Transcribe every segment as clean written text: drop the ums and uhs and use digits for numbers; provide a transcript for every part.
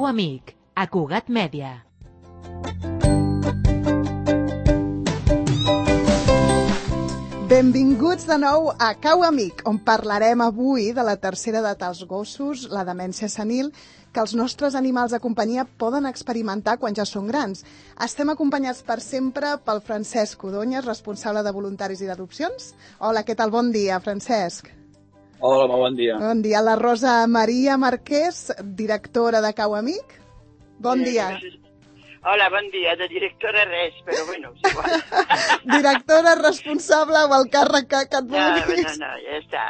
Cau Amic, a Cugat Mèdia. Benvinguts de nou a Cau Amic, on parlarem avui de la tercera edat als gossos, la demència senil, que els nostres animals de companyia poden experimentar quan ja són grans. Estem acompanyats per sempre pel Francesc Ordóñez, responsable de voluntaris i d'adopcions. Hola, què tal? Bon dia, Francesc. Hola, molt bon dia. Bon dia. La Rosa Maria Marquès, directora de Cau Amic. Bon dia. Hola, bon dia. De directora res, però bueno, és igual. Directora responsable o el càrrec que et vulguis. No, ja està.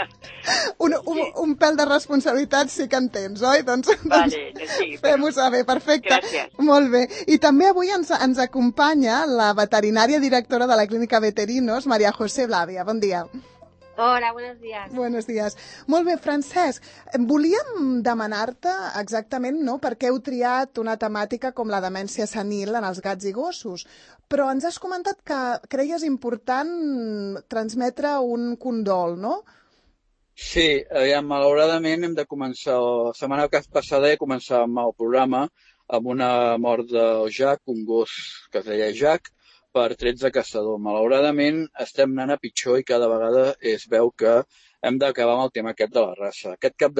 Un pèl de responsabilitat sí que en tens, oi? Doncs sí, fem-ho saber, perfecte. Gràcies. Molt bé. I també avui ens acompanya la veterinària directora de la Clínica Veterinos, María José Blavia. Bon dia. Hola, buenos días. Buenos días. Molt bé, Francesc, volíem demanar-te exactament per què heu triat una temàtica com la demència senil en els gats i gossos, però ens has comentat que creies important transmetre un condol, no? Sí, malauradament hem de començar, la setmana passada començàvem el programa amb una mort de Jack, un gos que es deia Jack, per trets de caçador. Malauradament estem anant a pitjor i cada vegada es veu que hem d'acabar amb el tema aquest de la raça. Aquest cap de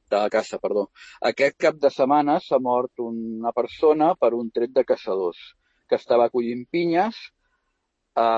setmana s'ha mort una persona per un tret de caçadors, que estava collint pinyes a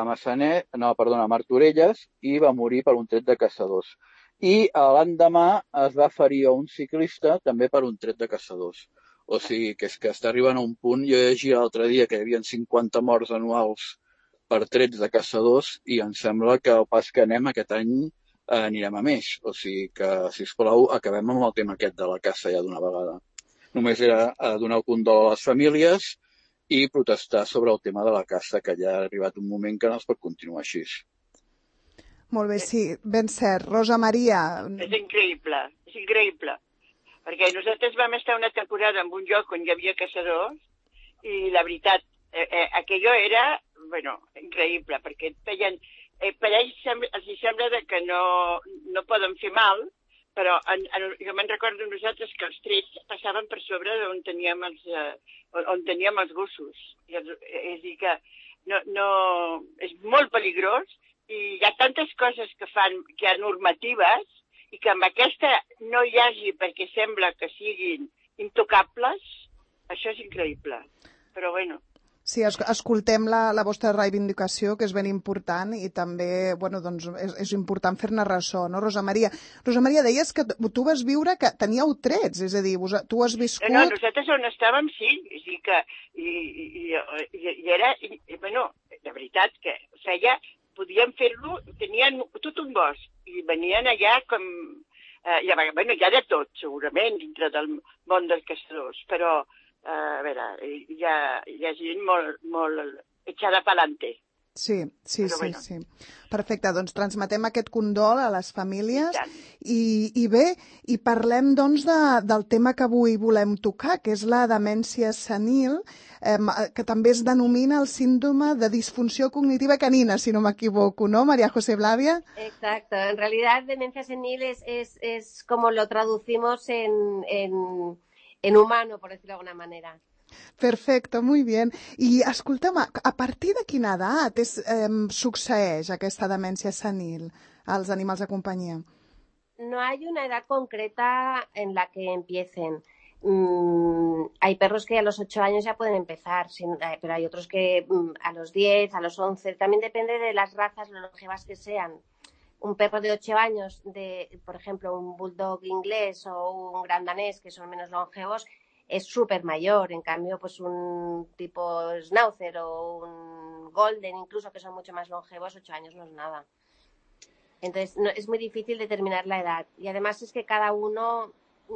Martorelles i va morir per un tret de caçadors. I l'endemà es va ferir a un ciclista també per un tret de caçadors. O sigui, que és que està arribant a un punt. Jo llegia l'altre dia que hi havia 50 morts anuals per trets de caçadors i em sembla que el pas que anem aquest any anirem a més. O sigui que, sisplau, acabem amb el tema aquest de la caça ja d'una vegada. Només era donar el condol a les famílies i protestar sobre el tema de la caça, que ja ha arribat un moment que no es pot continuar així. Molt bé, sí, ben cert. Rosa Maria. És increïble. Perquè nosaltres vam estar una temporada en un lloc on hi havia caçadors i la veritat, aquello era, increïble, perquè feien, per ells els sembla que no poden fer mal, però jo me'n recordo nosaltres que els trets passaven per sobre on teníem els gossos. És a dir que és molt peligrós i hi ha tantes coses que fan, que hi ha normatives, i que amb aquesta no hi hagi perquè sembla que siguin intocables, això és increïble. Però bueno. Sí, escoltem la vostra reivindicació, que és ben important, i també doncs és important fer-ne ressò, no, Rosa Maria? Rosa Maria, deies que tu vas viure que teníeu trets, és a dir, tu has viscut... No, nosaltres on estàvem, sí, és a dir que i era, de veritat que feia... Podien fer-lo, tenien tot un bosc i venien allà com... hi ha de tot, segurament, dintre del món dels caçadors, però, a veure, hi ha gent molt echada pa'lante. Sí. Perfecte, doncs transmetem aquest condol a les famílies i bé, i parlem doncs del tema que avui volem tocar, que és la demència senil, que també es denomina el síndrome de disfunció cognitiva canina, si no m'equivoco, ¿no, María José Blavia? Exacto, en realidad demencia senil es como lo traducimos en humano, por decirlo de alguna manera. Perfecte, muy bien. I escolta'm, a partir de quina edat succeeix aquesta demència senil als animals de companyia? No hay una edad concreta en la que empiecen. Hay perros que a los 8 años ya pueden empezar, pero hay otros que a los 10, a los 11, también depende de las razas longevas que sean. Un perro de 8 años, por ejemplo, un bulldog inglés o un gran danés, que son menos longevos, es súper mayor. En cambio, pues un tipo schnauzer o un golden, incluso, que son mucho más longevos, 8 años no es nada. Entonces, es muy difícil determinar la edad. Y además es que cada uno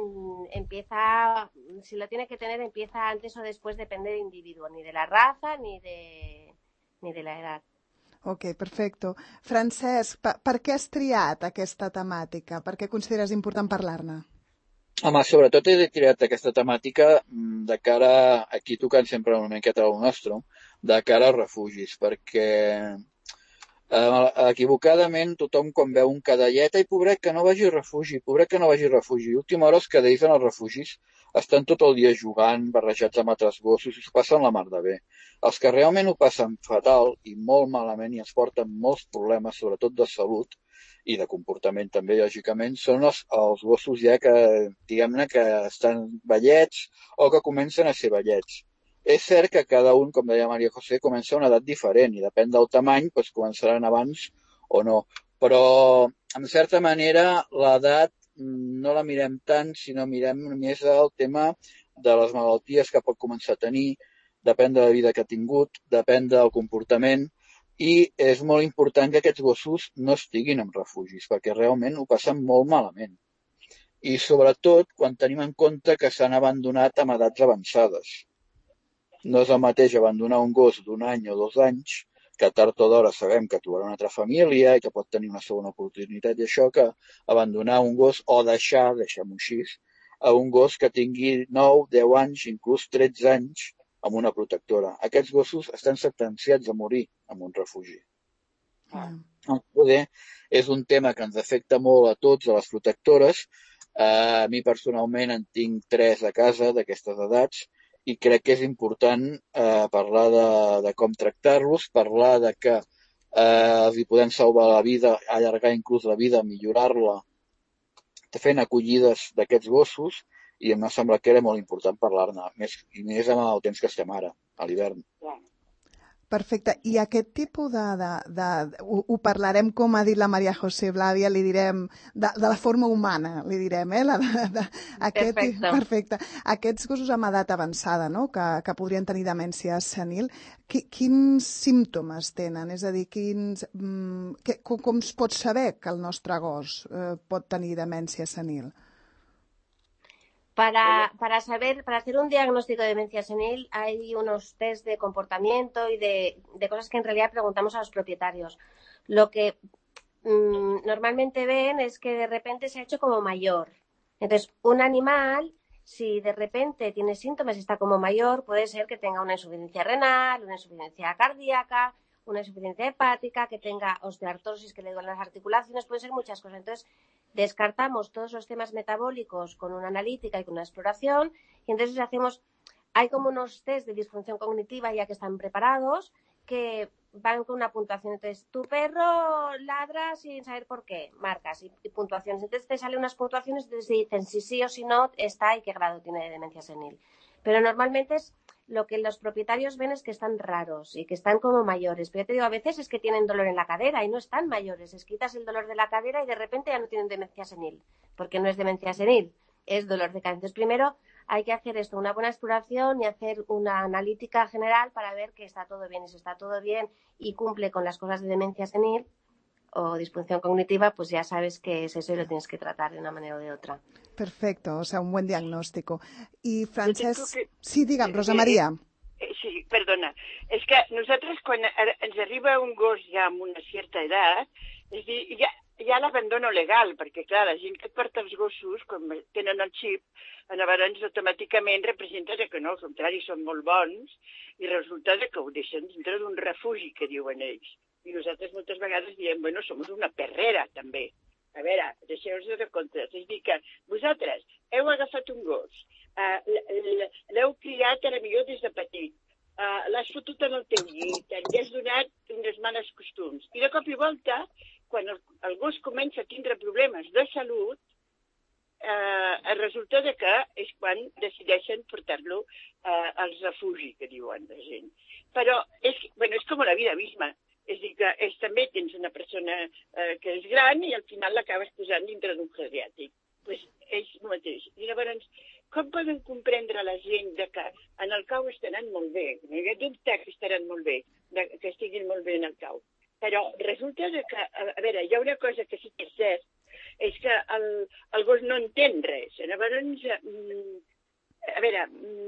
empieza, si lo tiene que tener, empieza antes o después, depende del individuo, ni de la raza ni de la edad. Ok, perfecte. Francesc, per què has triat aquesta temàtica? Per què consideres important parlar-ne? Home, sobretot he triat aquesta temàtica de cara, aquí tocant sempre una miqueta al nostre, de cara als refugis, perquè Equivocadament, tothom quan veu un cadellet, ai, pobret, que no vagi a refugi, pobret que no vagi a refugi. A última hora els cadells en els refugis estan tot el dia jugant, barrejats amb altres gossos, i s'ho passen la mar de bé. Els que realment ho passen fatal i molt malament i ens porten molts problemes, sobretot de salut i de comportament també, lògicament, són els gossos ja que, diguem-ne, que estan vellets o que comencen a ser vellets. És cert que cada un, com deia Maria José, comença a una edat diferent i depèn del tamany, doncs començaran abans o no. Però, en certa manera, l'edat no la mirem tant, sinó mirem més el tema de les malalties que pot començar a tenir, depèn de la vida que ha tingut, depèn del comportament, i és molt important que aquests gossos no estiguin en refugis, perquè realment ho passen molt malament. I sobretot quan tenim en compte que s'han abandonat amb edats avançades. No és el mateix abandonar un gos d'un any o 2 anys, que tard o d'hora sabem que trobarà una altra família i que pot tenir una segona oportunitat i això, que abandonar un gos o deixem-ho així, a un gos que tingui 9, 10 anys, inclús 13 anys, amb una protectora. Aquests gossos estan sentenciats a morir en un refugi. El poder és un tema que ens afecta molt a tots, a les protectores. A mi personalment en tinc 3 a casa d'aquestes edats, i crec que és important parlar de com tractar-los, parlar de que els hi podem salvar la vida, allargar inclús la vida, millorar-la, fent acollides d'aquests gossos, i em sembla que era molt important parlar-ne, més amb el temps que estem ara, a l'hivern. Perfecte. I aquest tipus ho parlarem, com ha dit la Maria José Blavia, li direm, de la forma humana, li direm, Perfecte. Aquests gossos amb edat avançada, no?, que podrien tenir demència senil, quins símptomes tenen? És a dir, com es pot saber que el nostre gos pot tenir demència senil? Para hacer un diagnóstico de demencia senil hay unos test de comportamiento y de cosas que en realidad preguntamos a los propietarios. Lo que normalmente ven es que de repente se ha hecho como mayor. Entonces, un animal, si de repente tiene síntomas y está como mayor, puede ser que tenga una insuficiencia renal, una insuficiencia cardíaca, una insuficiencia hepática, que tenga osteoartrosis, que le duelen las articulaciones, puede ser muchas cosas. Entonces, descartamos todos los temas metabólicos con una analítica y con una exploración, y entonces hay como unos test de disfunción cognitiva ya que están preparados, que van con una puntuación. Entonces, tu perro ladra sin saber por qué, marcas y puntuaciones. Entonces te salen unas puntuaciones y te dicen si sí o si no está y qué grado tiene de demencia senil. Pero normalmente lo que los propietarios ven es que están raros y que están como mayores. Pero yo te digo, a veces es que tienen dolor en la cadera y no están mayores. Les quitas el dolor de la cadera y de repente ya no tienen demencia senil, porque no es demencia senil, es dolor de cadera. Entonces, primero hay que hacer una buena exploración y hacer una analítica general para ver que está todo bien. Y si está todo bien y cumple con las cosas de demencia senil o disfunción cognitiva, pues ya sabes que es eso y lo tienes que tratar de una manera o de otra. Perfecto, o sea, un buen diagnóstico. I Francesc... Sí, digue'm, Rosa Maria. Sí, perdona. És que nosaltres, quan ens arriba un gos ja amb una certa edat, és dir, ja l'abandono legal, perquè, clar, la gent que porta els gossos, com tenen el xip, llavors automàticament representa que no, al contrari, són molt bons, i resulta que ho deixen dintre d'un refugi, que diuen ells. I nosaltres moltes vegades diem, bueno, som una perrera, també. A veure, deixeu-vos de comptes. És dir, que vosaltres heu agafat un gos, l'heu criat a la millor des de petit, l'has fotut en el teu llit, li has donat uns males costums. I de cop i volta, quan el gos comença a tindre problemes de salut, resulta que és quan decideixen portar-lo al refugi, que diuen la gent. Però és com la vida misma. És a dir, que també tens una persona que és gran i al final l'acabes posant dintre d'un geriàtric. Doncs és el mateix. I llavors, com poden comprendre la gent que en el cau estaran molt bé? No hi ha dubte que estaran molt bé, que estiguin molt bé en el cau. Però resulta que, a veure, hi ha una cosa que sí que és cert, és que el gos no entén res. Llavors, a veure,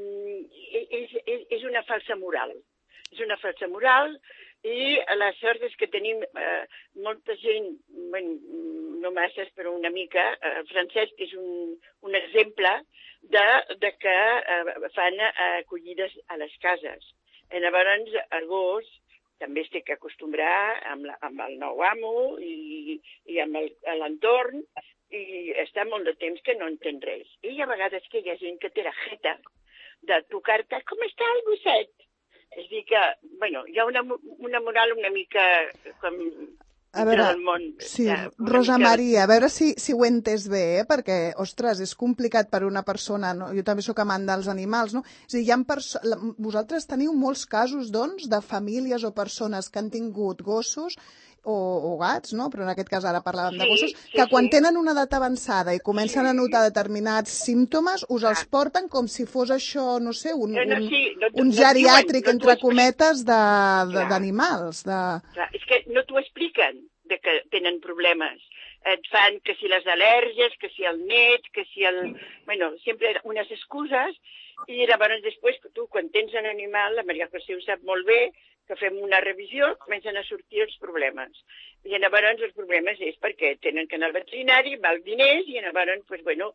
és una falsa moral. És una falsa moral i la sort és que tenim molta gent, no masses, però una mica, Francesc és un exemple de que fan acollides a les cases. Llavors, el gos també es té que acostumbrar amb el nou amo i amb l'entorn, i està molt de temps que no entén res. I a vegades que hi ha gent que té la jeta de trucar-te, com està el gosset? És dir que, bueno, hi ha una moral una mica com a veure, del món. Sí, Rosa Maria, a veure si ho he entès bé, perquè, ostres, és complicat per una persona, no? Jo també sóc amant dels animals, no? És a dir, vosaltres teniu molts casos, doncs, de famílies o persones que han tingut gossos o gats, no? Però en aquest cas ara parlàvem de gossos, que quan tenen una edat avançada i comencen a notar determinats símptomes, us els porten com si fos això, no sé, un geriàtric, entre cometes, d'animals. És que no t'ho expliquen, que tenen problemes. Et fan que si les al·lèrgies, que si el net, que si el... Bueno, sempre unes excuses, i llavors després, tu, quan tens un animal, la Maria José ho sap molt bé, que fem una revisió, comencen a sortir els problemes. I llavors els problemes és perquè tenen que anar al veterinari, val diners, i llavors, pues, bueno,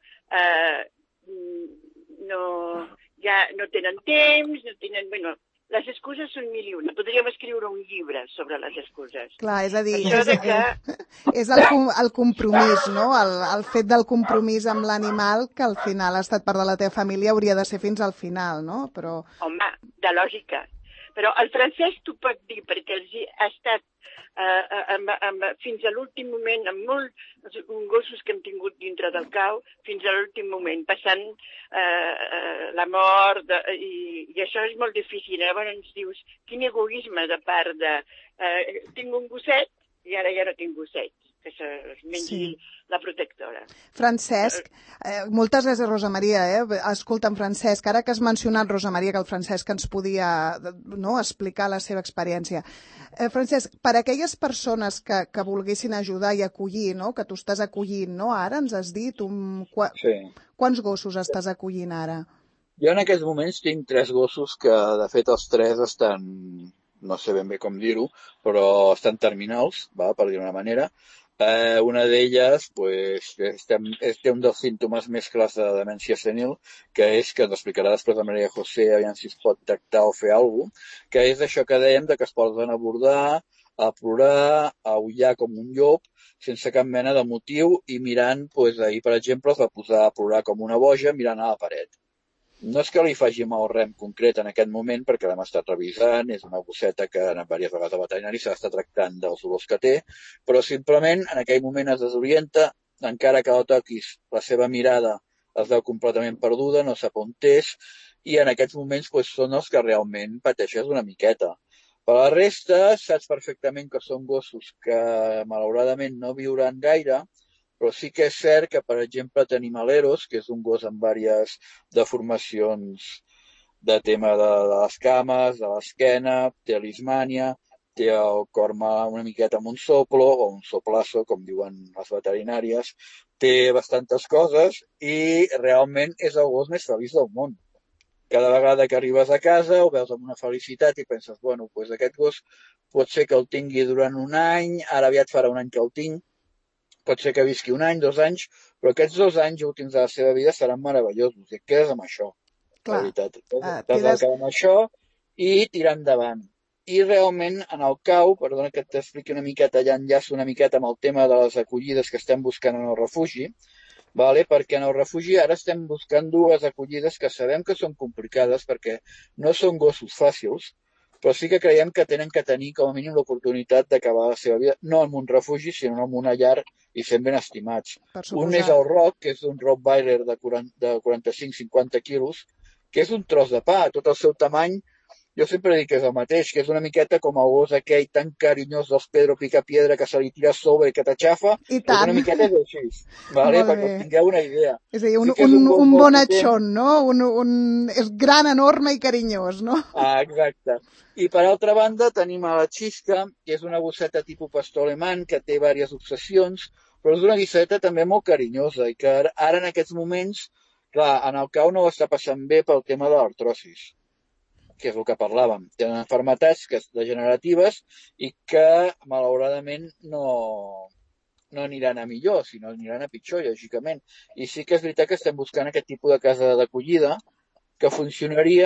ja no tenen temps, no tenen... Bueno, les excuses són 1001. Podríem escriure un llibre sobre les excuses. Clar, és a dir, és el compromís, no? El fet del compromís amb l'animal, que al final ha estat part de la teva família, hauria de ser fins al final, no? Però... Home, de lògica. Però el Francesc t'ho pot dir, perquè els ha estat fins a l'últim moment, amb molts gossos que hem tingut dintre del cau, fins a l'últim moment, passant la mort, i això és molt difícil. Llavors ens dius, quin egoisme de part de... tinc un gosset i ara ja no tinc gossets, que es mengi la protectora. Francesc, moltes gràcies, Rosa Maria. Escolta'm, Francesc, ara que has mencionat, Rosa Maria, que el Francesc ens podia explicar la seva experiència. Francesc, per a aquelles persones que volguessin ajudar i acollir, que tu estàs acollint, ara ens has dit, quants gossos estàs acollint ara? Jo en aquests moments tinc 3 gossos que, de fet, els 3 estan, no sé ben bé com dir-ho, però estan terminals, per dir-ho d'una manera. Una d'elles té un dels símptomes més clars de demència senil, que és, que ens explicarà després la Maria José, aviam si es pot tractar o fer alguna cosa, que és això que dèiem, que es poden abordar, a plorar, a ullar com un llop, sense cap mena de motiu, i mirant, ahir, per exemple, es va posar a plorar com una boja mirant a la paret. No és que li faci mal res concret en aquest moment, perquè l'hem estat revisant, és una gosseta que ha anat diverses vegades al veterinari, s'ha estat tractant dels dolors que té, però simplement en aquell moment es desorienta, encara que la toquis, la seva mirada es veu completament perduda, no sap on és, i en aquests moments són els que realment pateixes una miqueta. Per la resta, saps perfectament que són gossos que malauradament no viuran gaire, però sí que és cert que, per exemple, tenim l'Eros, que és un gos amb diverses deformacions de tema de les cames, de l'esquena, té lismània, té el cor una miqueta amb un soplo, o un soplasso, com diuen les veterinàries, té bastantes coses i realment és el gos més feliç del món. Cada vegada que arribes a casa ho veus amb una felicitat i penses, bueno, aquest gos pot ser que el tingui durant un any, ara aviat farà un any que el tinc, pot ser que visqui un any, 2 anys, però aquests 2 anys últims de la seva vida seran meravellosos. I et quedes amb això, la veritat. T'has de quedar amb això i tirar endavant. I realment, en el cau, perdona que t'expliqui una miqueta, ja enllaço una miqueta amb el tema de les acollides que estem buscant en el refugi, perquè en el refugi ara estem buscant 2 acollides que sabem que són complicades perquè no són gossos fàcils, però sí que creiem que tenen que tenir com a mínim l'oportunitat d'acabar la seva vida, no en un refugi, sinó en una llar i sent ben estimats. Un és el Roc, que és un Rottweiler de 45-50 quilos, que és un tros de pa, tot el seu tamany. Jo sempre dic que és el mateix, que és una miqueta com el gos aquell tan carinyós dels Pedro Picapiedra que se li tira a sobre i que t'aixafa. I tant. És una miqueta així, perquè tingueu una idea. És a dir, un bonachón, no? És gran, enorme i carinyós, no? Exacte. I per altra banda tenim a la Xisca, que és una gosseta tipus pastor alemany que té diverses obsessions, però és una gosseta també molt carinyosa i que ara en aquests moments, clar, en el cau no ho està passant bé pel tema de l'artrosis, que és el que parlàvem. Tenen malalties degeneratives i que malauradament no aniran a millor, sinó aniran a pitjor, lògicament. I sí que és veritat que estem buscant aquest tipus de casa d'acollida que funcionaria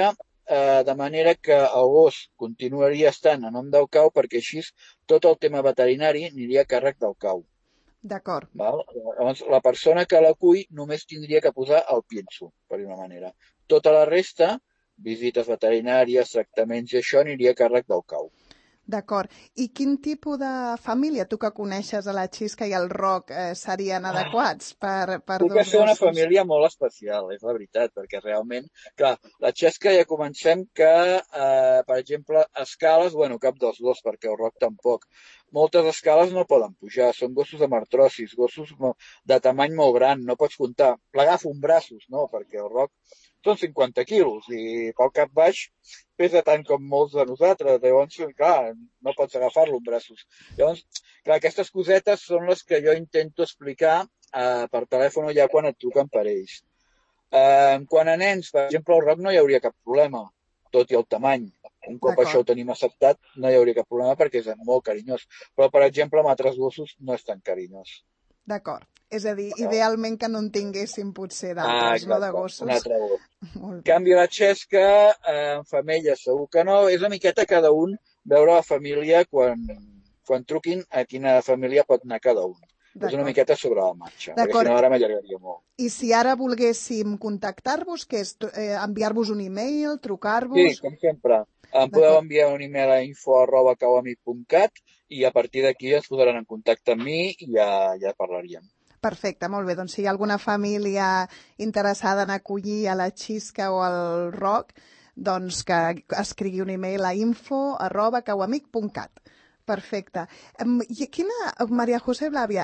de manera que el gos continuaria estant a nom del cau, perquè així tot el tema veterinari aniria a càrrec del cau. D'acord. Llavors, la persona que l'acull només tindria que posar el pinso, per una manera. Tota la resta, visites veterinàries, tractaments i això, aniria a càrrec del cau. D'acord. I quin tipus de família, tu que coneixes a la Xisca i al Roc, serien adequats per Puc dos ser una gossos? família molt especial, és la veritat, perquè realment, clar, la Xesca ja comencem que, per exemple, escales, bueno, cap dels dos, perquè el Roc tampoc. Moltes escales no poden pujar, són gossos amb artrosis, gossos de tamany molt gran, no pots comptar. L'agafo en braços, no, perquè el Roc són 50 quilos i pel cap baix pesa tant com molts de nosaltres. Llavors, clar, no pots agafar-lo en braços. Llavors, clar, aquestes cosetes són les que jo intento explicar per telèfon ja quan et truquen per ells. Quan a nens, per exemple, el Roc no hi hauria cap problema, tot i el tamany. Un cop això ho tenim acceptat, no hi hauria cap problema perquè és molt carinyós. Però, per exemple, amb altres gossos no és tan carinyós. D'acord. És a dir, idealment que no en tinguéssim potser d'altres, no, de gossos. Un altre gos. En canvi, la Xesca, en femella segur que no. És una miqueta cada un veure la família quan truquin a quina família pot anar cada un. És una miqueta sobre la marxa, perquè si no ara m'allargaria molt. I si ara volguéssim contactar-vos, què és? Enviar-vos un e-mail, trucar-vos? Sí, com sempre. Em podeu enviar un e-mail a info@cauamic.cat i a partir d'aquí es posaran en contacte amb mi i ja parlaríem. Perfecte, molt bé. Doncs si hi ha alguna família interessada en acollir a la Xisca o al Roc, doncs que escrigui un e-mail a info@cauamic.cat. Perfecte. I Maria José Blàvia,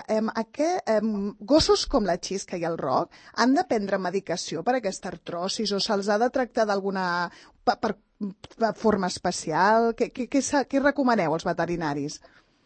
gossos com la Xisca i el Roc han de prendre medicació per aquesta artrosis o se'ls ha de tractar d'alguna forma especial? Què recomaneu als veterinaris?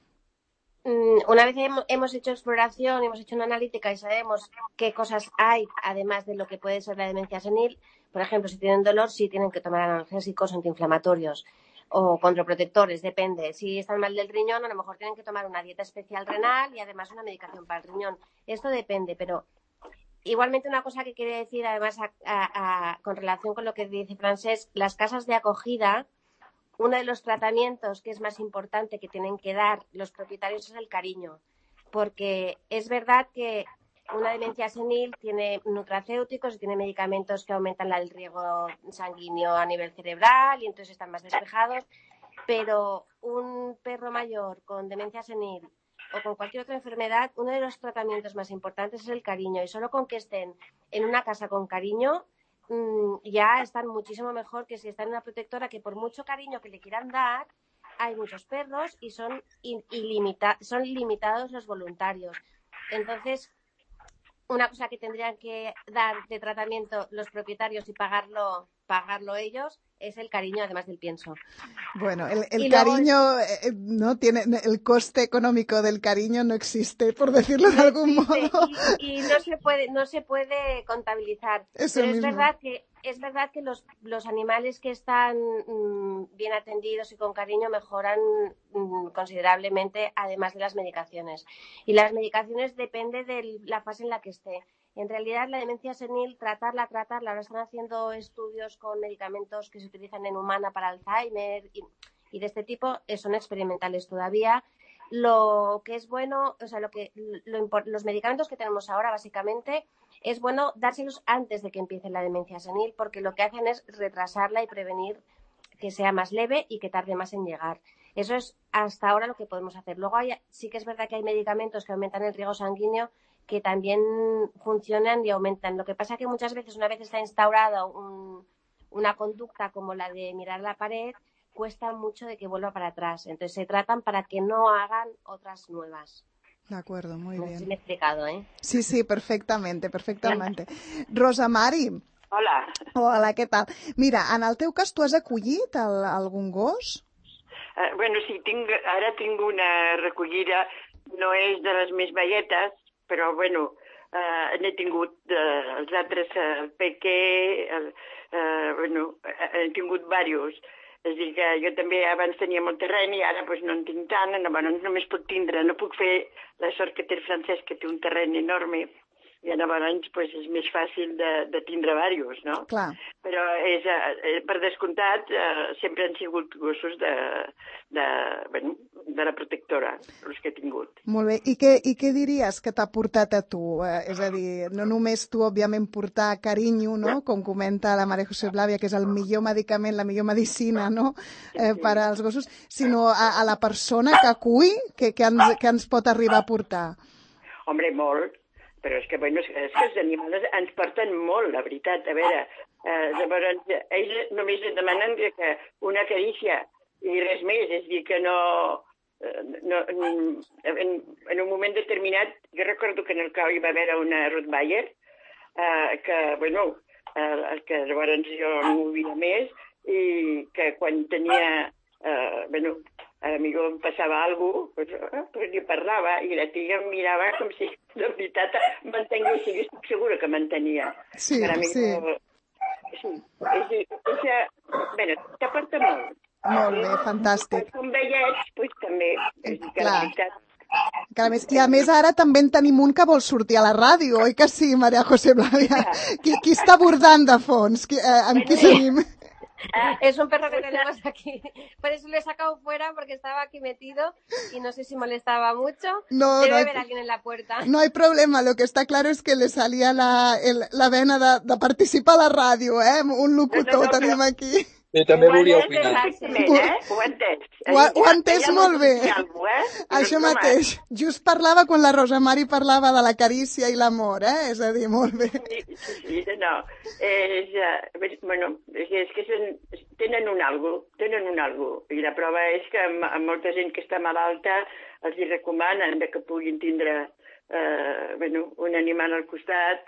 Una vez hemos hecho exploración, hemos hecho una analítica y sabemos qué cosas hay, además de lo que puede ser la demencia senil. Por ejemplo, si tienen dolor, sí tienen que tomar analgésicos antiinflamatorios o controprotectores, depende. Si están mal del riñón, a lo mejor tienen que tomar una dieta especial renal y además una medicación para el riñón. Esto depende, pero igualmente una cosa que quería decir, además, con relación con lo que dice Francesc, las casas de acogida, uno de los tratamientos que es más importante que tienen que dar los propietarios es el cariño, porque es verdad que una demencia senil tiene nutracéuticos y tiene medicamentos que aumentan el riego sanguíneo a nivel cerebral y entonces están más despejados, pero un perro mayor con demencia senil o con cualquier otra enfermedad, uno de los tratamientos más importantes es el cariño, y solo con que estén en una casa con cariño ya están muchísimo mejor que si están en una protectora, que por mucho cariño que le quieran dar, hay muchos perros y son limitados los voluntarios. Entonces, una cosa que tendrían que dar de tratamiento los propietarios y pagarlo ellos es el cariño, además del pienso. Bueno, el cariño no tiene, el coste económico del cariño no existe, por decirlo de algún modo. Y no se puede contabilizar. Eso Pero mismo. es verdad que los animales que están bien atendidos y con cariño mejoran considerablemente, además de las medicaciones. Y las medicaciones depende de la fase en la que esté. En realidad, la demencia senil, tratarla, ahora están haciendo estudios con medicamentos que se utilizan en humana para Alzheimer y de este tipo, son experimentales todavía. Lo que es bueno, o sea, los medicamentos que tenemos ahora, básicamente, es bueno dárselos antes de que empiece la demencia senil, porque lo que hacen es retrasarla y prevenir que sea más leve y que tarde más en llegar. Eso es hasta ahora lo que podemos hacer. Luego sí que es verdad que hay medicamentos que aumentan el riego sanguíneo que también funcionan y aumentan. Lo que pasa es que muchas veces, una vez está instaurada una conducta como la de mirar la pared, cuesta mucho de que vuelva para atrás. Entonces se tratan para que no hagan otras nuevas. De acuerdo, muy bien. No sé si me he explicado, ¿eh? Sí, perfectamente. Rosa Mari. Hola. Hola, què tal? Mira, en el teu cas, tu has acollit algun gos? Bueno, sí, ara tinc una recollida, no és de les més velletes, però, bueno, n'he tingut els altres, el Peque, bueno, he tingut diversos. És a dir, que jo també abans tenia molt terreny i ara doncs, no en tinc tant, bueno, només puc tindre, no puc fer la sort que té el Francesc, que té un terreny enorme, i llavors pues, és més fàcil de tindre diversos, no? Clar. Però per descomptat sempre han sigut gossos de la protectora, els que he tingut. Molt bé. I què diries que t'ha portat a tu? És a dir, no només tu, òbviament, portar carinyo, no? Com comenta la María José Blavia, que és el millor medicament, la millor medicina, no? Per als gossos, sinó a la persona que acull, que ens pot arribar a portar. Hombre, molt. Però és que els animals ens porten molt, la veritat. A veure, llavors, ells només et demanen que una carícia i res més. És dir, que no en un moment determinat, jo recordo que en el cau hi va haver una Rottweiler, que llavors jo no movia més, i que quan tenia, a mi em passava alguna cosa, pues li parlava i la tia em mirava com si, de veritat, m'entengués, i estic segura que m'entenia. Sí. T'aporta molt. Molt bé, fantàstic. Com veiets, doncs també, que la veritat... I a més ara també en tenim un que vol sortir a la ràdio, oi que sí, María José Blavia? Qui està bordant de fons? Amb qui tenim? Es un perro que tenemos aquí. Por eso lo he sacado fuera porque estaba aquí metido y no sé si molestaba mucho. Debe haber alguien en la puerta. No hay problema. Lo que está claro es que le salía la vena de participar a la ràdio, eh? Un locutor tenim aquí. I també volia opinar. Ho ha entès molt bé. Això mateix. Just parlava quan la Rosa Mari parlava de la carícia i l'amor, eh? És a dir, molt bé. Sí, no. És que tenen un algo. I la prova és que a molta gent que està malalta els hi recomanen que puguin tindre un animal al costat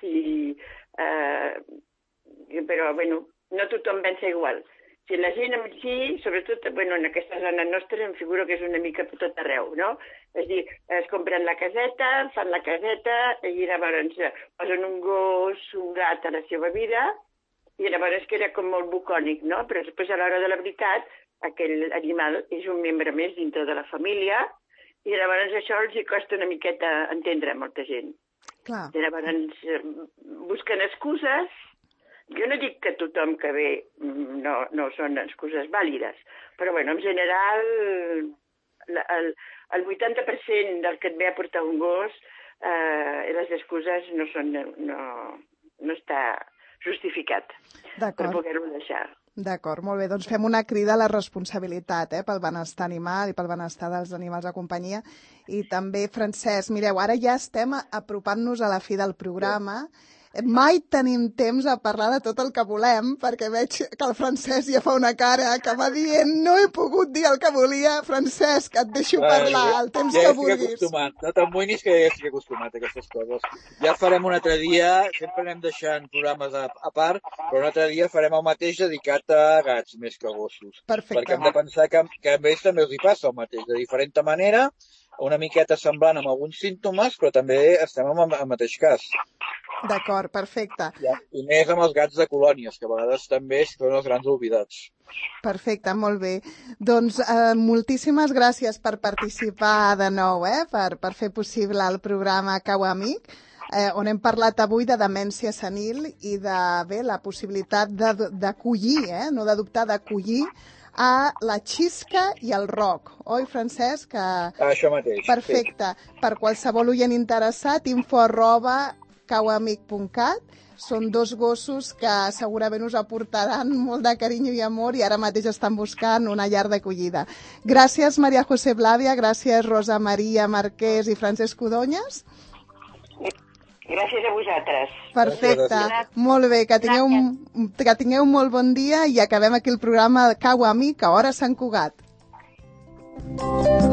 però, no tothom pensa igual. Si la gent en si, sobretot en aquesta zona nostra, em figuro que és una mica per tot arreu, no? És a dir, es compren la caseta, fan la caseta, i llavors posen un gos, un gat a la seva vida, i llavors queda com molt bucònic, no? Però després, a l'hora de la veritat, aquell animal és un membre més dintre de la família, i llavors això els hi costa una miqueta entendre a molta gent. Clar. I llavors busquen excuses. Jo no dic que tothom que ve no són excuses vàlides, però en general el 80% del que et ve a portar un gos, les excuses no està justificat per poder-ho deixar. D'acord, molt bé. Doncs fem una crida a la responsabilitat pel benestar animal i pel benestar dels animals de companyia. I també, Francesc, mireu, ara ja estem apropant-nos a la fi del programa. Mai tenim temps a parlar de tot el que volem, perquè veig que el Francesc ja fa una cara que va dient no he pogut dir el que volia. Francesc, et deixo parlar el temps que vulguis. No t'amoïnis que ja estic acostumat a aquestes coses. Ja farem un altre dia, sempre anem deixant programes a part, però un altre dia farem el mateix dedicat a gats més que a gossos. Perfecte. Perquè hem de pensar que a ells també els hi passa el mateix, de diferent manera, una miqueta semblant amb alguns símptomes, però també estem en el mateix cas. D'acord, perfecte. I més amb els gats de colònies, que a vegades també són els grans oblidats. Perfecte, molt bé. Doncs moltíssimes gràcies per participar de nou, per fer possible el programa Cau Amic, on hem parlat avui de demència senil i de la possibilitat d'acollir, no d'adoptar, d'acollir a la Xisca i el Roc. Oi, Francesc? Això mateix. Perfecte. Sí. Per qualsevol oient interessat, info@cauamic.cat. Són dos gossos que segurament us aportaran molt de carinyo i amor i ara mateix estan buscant una llar d'acollida. Gràcies, María José Blavia, gràcies, Rosa Maria Marquès i Francesc Codonyes. Gràcies a vosaltres. Perfecte. Molt bé, que tingueu un molt bon dia i acabem aquí el programa Cau Amic a Hora Sant Cugat.